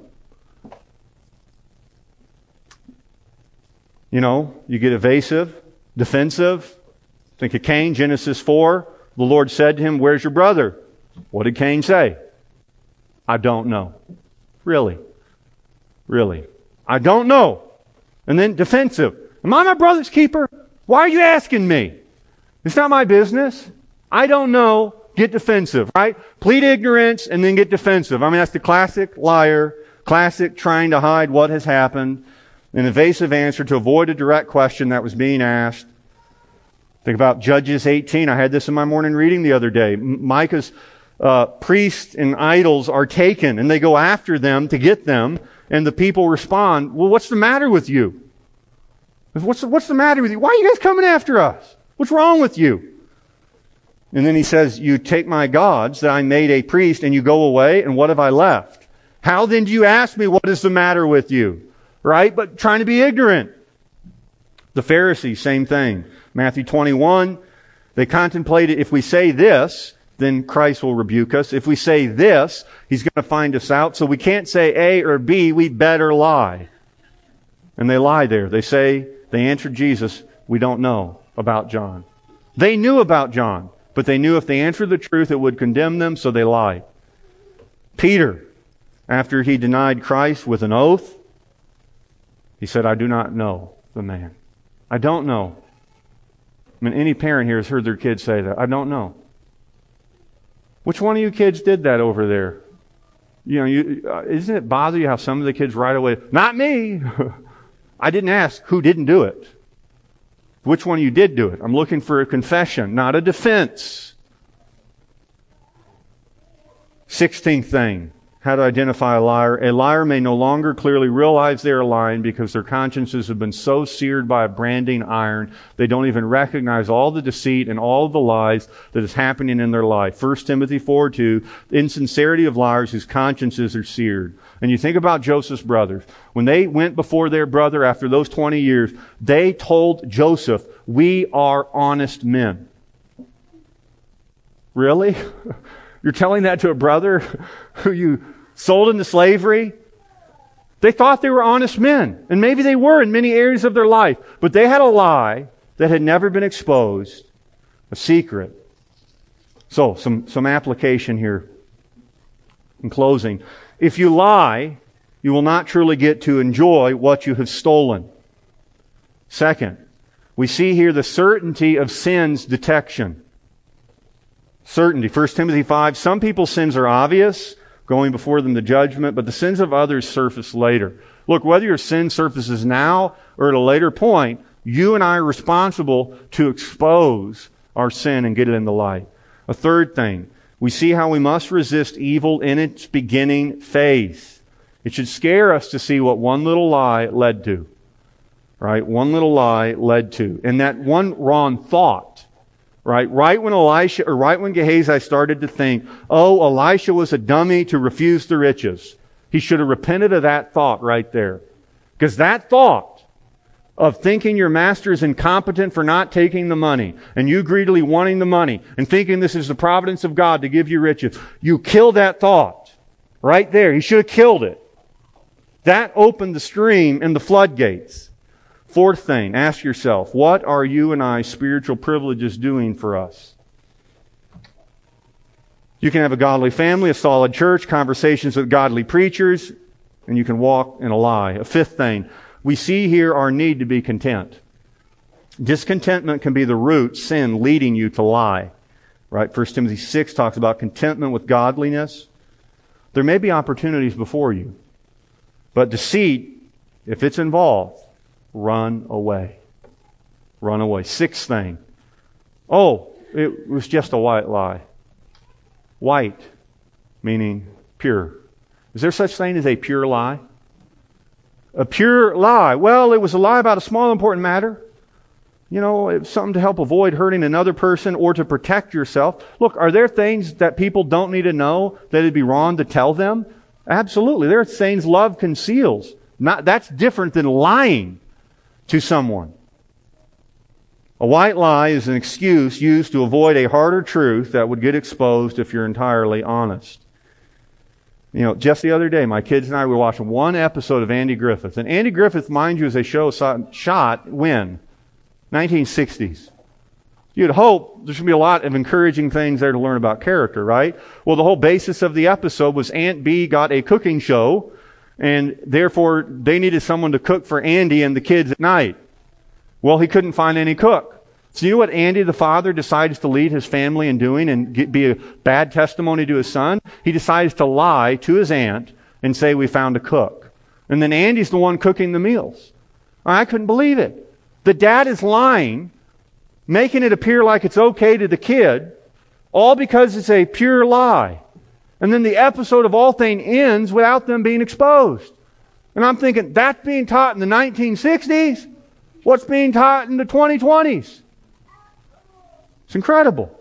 You know, you get evasive, defensive. Think of Cain, Genesis four. The Lord said to him, "Where's your brother?" What did Cain say? I don't know. Really, really. I don't know. And then defensive. Am I my brother's keeper? Why are you asking me? It's not my business. I don't know. Get defensive, right? Plead ignorance and then get defensive. I mean, that's the classic liar, classic trying to hide what has happened, an evasive answer to avoid a direct question that was being asked. Think about Judges eighteen. I had this in my morning reading the other day. Micah's uh, priests and idols are taken and they go after them to get them. And the people respond, well, what's the matter with you? What's the, what's the matter with you? Why are you guys coming after us? What's wrong with you? And then he says, you take my gods that I made a priest and you go away, and what have I left? How then do you ask me what is the matter with you? Right? But trying to be ignorant. The Pharisees, same thing. Matthew twenty-one, they contemplated, if we say this, then Christ will rebuke us. If we say this, He's going to find us out. So we can't say A or B, we better lie. And they lie there. They say, they answered Jesus, we don't know about John. They knew about John, but they knew if they answered the truth, it would condemn them, so they lied. Peter, after he denied Christ with an oath, he said, I do not know the man. I don't know. I mean, any parent here has heard their kids say that. I don't know. Which one of you kids did that over there? You know, you, uh, isn't it bother you how some of the kids right away, not me. I didn't ask who didn't do it. Which one of you did do it? I'm looking for a confession, not a defense. Sixteenth thing, how to identify a liar. A liar may no longer clearly realize they are lying because their consciences have been so seared by a branding iron, they don't even recognize all the deceit and all the lies that is happening in their life. First Timothy four two, the insincerity of liars whose consciences are seared. And you think about Joseph's brothers. When they went before their brother after those twenty years, they told Joseph, we are honest men. Really? You're telling that to a brother who you sold into slavery? They thought they were honest men. And maybe they were in many areas of their life. But they had a lie that had never been exposed. A secret. So, some, some application here. In closing. If you lie, you will not truly get to enjoy what you have stolen. Second, we see here the certainty of sin's detection. Certainty. First Timothy five, some people's sins are obvious, going before them to judgment, but the sins of others surface later. Look, whether your sin surfaces now or at a later point, you and I are responsible to expose our sin and get it in the light. A third thing, we see how we must resist evil in its beginning phase. It should scare us to see what one little lie led to. Right? One little lie led to. And that one wrong thought. Right? Right when Elisha, or right when Gehazi started to think, oh, Elisha was a dummy to refuse the riches. He should have repented of that thought right there. Because that thought of thinking your master is incompetent for not taking the money, and you greedily wanting the money, and thinking this is the providence of God to give you riches, you killed that thought. Right there. He should have killed it. That opened the stream and the floodgates. Fourth thing, ask yourself, what are you and I spiritual privileges doing for us? You can have a godly family, a solid church, conversations with godly preachers, and you can walk in a lie. A fifth thing, we see here our need to be content. Discontentment can be the root sin leading you to lie. Right? First Timothy six talks about contentment with godliness. There may be opportunities before you, but deceit, if it's involved, run away. Run away. Sixth thing. Oh, it was just a white lie. White, meaning pure. Is there such thing as a pure lie? A pure lie. Well, it was a lie about a small important matter. You know, it's something to help avoid hurting another person or to protect yourself. Look, are there things that people don't need to know that it'd be wrong to tell them? Absolutely. There are things love conceals. Not, that's different than lying to someone. A white lie is an excuse used to avoid a harder truth that would get exposed if you're entirely honest. You know, just the other day, my kids and I were watching one episode of Andy Griffith. And Andy Griffith, mind you, is a show shot when? nineteen sixties. You'd hope there should be a lot of encouraging things there to learn about character, right? Well, the whole basis of the episode was Aunt Bee got a cooking show, and therefore they needed someone to cook for Andy and the kids at night. Well, he couldn't find any cook. So you know what Andy the father decides to lead his family in doing and get, be a bad testimony to his son? He decides to lie to his aunt and say, we found a cook. And then Andy's the one cooking the meals. I couldn't believe it. The dad is lying, making it appear like it's okay to the kid, all because it's a pure lie. And then the episode of All Things ends without them being exposed. And I'm thinking, that's being taught in the nineteen sixties? What's being taught in the twenty twenties? It's incredible.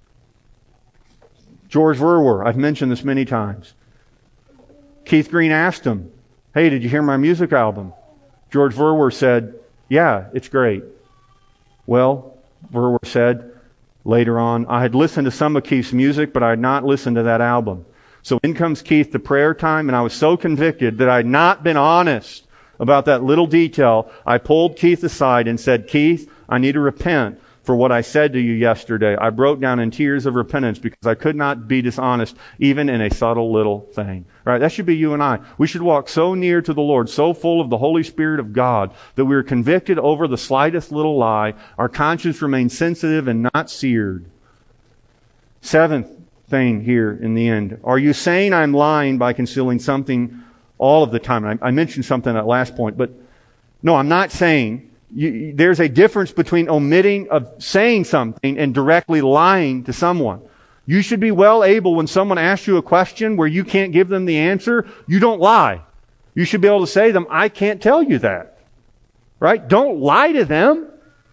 George Verwer, I've mentioned this many times. Keith Green asked him, hey, did you hear my music album? George Verwer said, yeah, it's great. Well, Verwer said later on, I had listened to some of Keith's music, but I had not listened to that album. So in comes Keith to prayer time, and I was so convicted that I had not been honest about that little detail. I pulled Keith aside and said, Keith, I need to repent for what I said to you yesterday. I broke down in tears of repentance because I could not be dishonest even in a subtle little thing. Right? That should be you and I. We should walk so near to the Lord, so full of the Holy Spirit of God, that we are convicted over the slightest little lie. Our conscience remains sensitive and not seared. Seventh thing here in the end. Are you saying I'm lying by concealing something all of the time? I, I mentioned something at last point, but no, I'm not saying. You, there's a difference between omitting of saying something and directly lying to someone. You should be well able, when someone asks you a question where you can't give them the answer, you don't lie. You should be able to say to them, I can't tell you that. Right? Don't lie to them.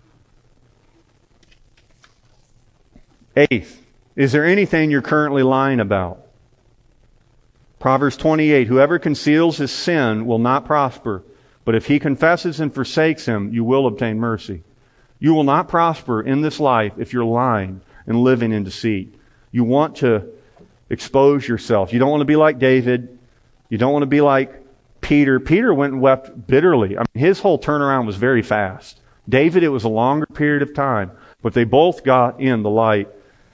Eighth, is there anything you're currently lying about? Proverbs twenty-eight, whoever conceals his sin will not prosper. But if he confesses and forsakes him, you will obtain mercy. You will not prosper in this life if you're lying and living in deceit. You want to expose yourself. You don't want to be like David. You don't want to be like Peter. Peter went and wept bitterly. I mean, his whole turnaround was very fast. David, it was a longer period of time. But they both got in the light.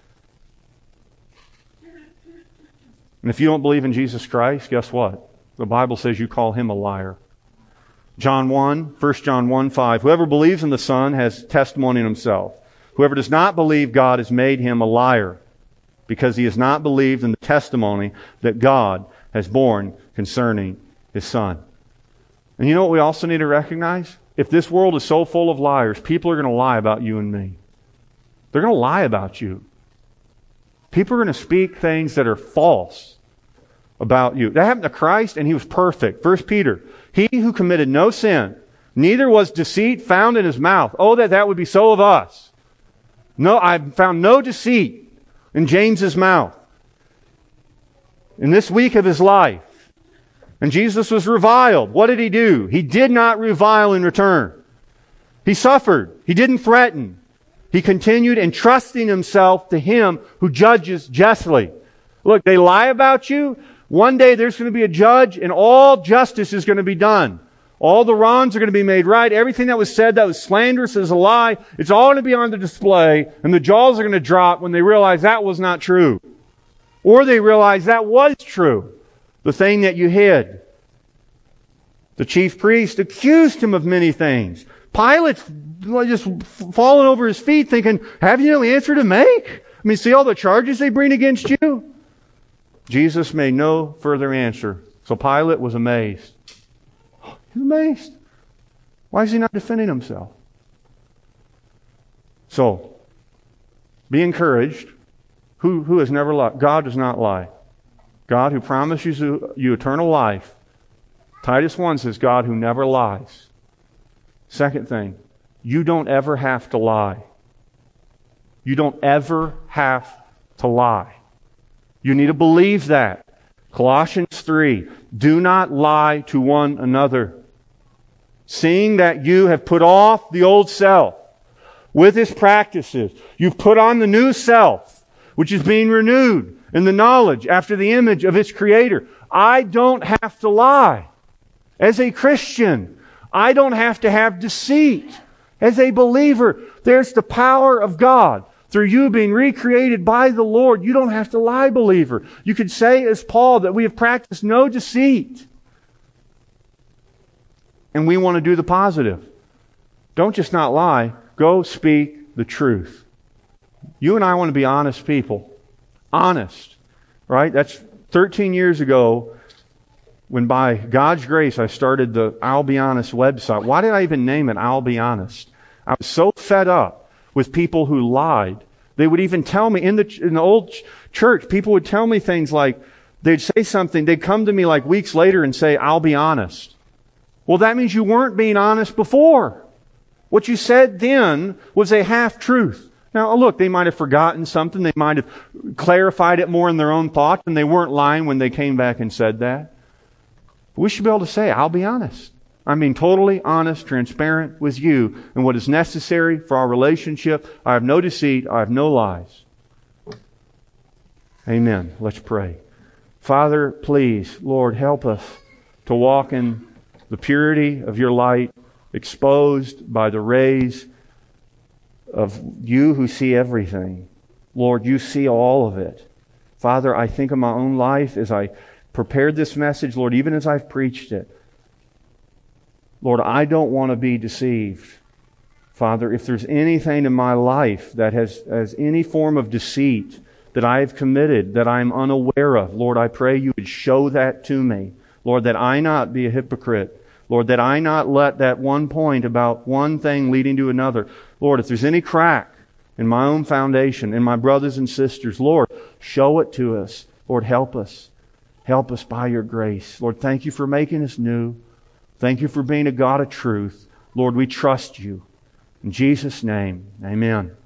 And if you don't believe in Jesus Christ, guess what? The Bible says you call him a liar. John one, First John one five. Whoever believes in the Son has testimony in himself. Whoever does not believe God has made him a liar, because he has not believed in the testimony that God has borne concerning his Son. And you know what we also need to recognize? If this world is so full of liars, people are going to lie about you and me. They're going to lie about you. People are going to speak things that are false about you. That happened to Christ, and he was perfect. First Peter, he who committed no sin, neither was deceit found in his mouth. Oh, that that would be so of us. No, I found no deceit in James's mouth in this week of his life. And Jesus was reviled. What did he do? He did not revile in return. He suffered. He didn't threaten. He continued entrusting himself to him who judges justly. Look, they lie about you. One day there's going to be a judge, and all justice is going to be done. All the wrongs are going to be made right. Everything that was said that was slanderous as a lie, it's all going to be on the display, and the jaws are going to drop when they realize that was not true. Or they realize that was true. The thing that you hid. The chief priest accused him of many things. Pilate just falling over his feet thinking, have you no answer to make? I mean, see all the charges they bring against you? Jesus made no further answer. So Pilate was amazed. He's amazed. Why is he not defending himself? So, be encouraged. Who, who has never lied? God does not lie. God who promises you, you eternal life. Titus one says God who never lies. Second thing, you don't ever have to lie. You don't ever have to lie. You need to believe that. Colossians three, do not lie to one another, seeing that you have put off the old self with its practices. You've put on the new self, which is being renewed in the knowledge after the image of its Creator. I don't have to lie. As a Christian, I don't have to have deceit. As a believer, there's the power of God. Through you being recreated by the Lord, you don't have to lie, believer. You could say as Paul that we have practiced no deceit. And we want to do the positive. Don't just not lie. Go speak the truth. You and I want to be honest people. Honest. Right? That's thirteen years ago when by God's grace I started the I'll Be Honest website. Why did I even name it I'll Be Honest? I was so fed up with people who lied. They would even tell me, in the in the old ch- church, people would tell me things like, they'd say something, they'd come to me like weeks later and say, I'll be honest. Well, that means you weren't being honest before. What you said then was a half-truth. Now, look, they might have forgotten something, they might have clarified it more in their own thoughts, and they weren't lying when they came back and said that. But we should be able to say, I'll be honest. I'm being totally honest, transparent with you and what is necessary for our relationship. I have no deceit. I have no lies. Amen. Let's pray. Father, please, Lord, help us to walk in the purity of your light, exposed by the rays of You who see everything. Lord, You see all of it. Father, I think of my own life as I prepared this message, Lord, even as I've preached it. Lord, I don't want to be deceived. Father, if there's anything in my life that has, has any form of deceit that I have committed, that I'm unaware of, Lord, I pray You would show that to me. Lord, that I not be a hypocrite. Lord, that I not let that one point about one thing leading to another. Lord, if there's any crack in my own foundation, in my brothers and sisters, Lord, show it to us. Lord, help us. Help us by Your grace. Lord, thank You for making us new. Thank You for being a God of truth. Lord, we trust You. In Jesus' name, amen.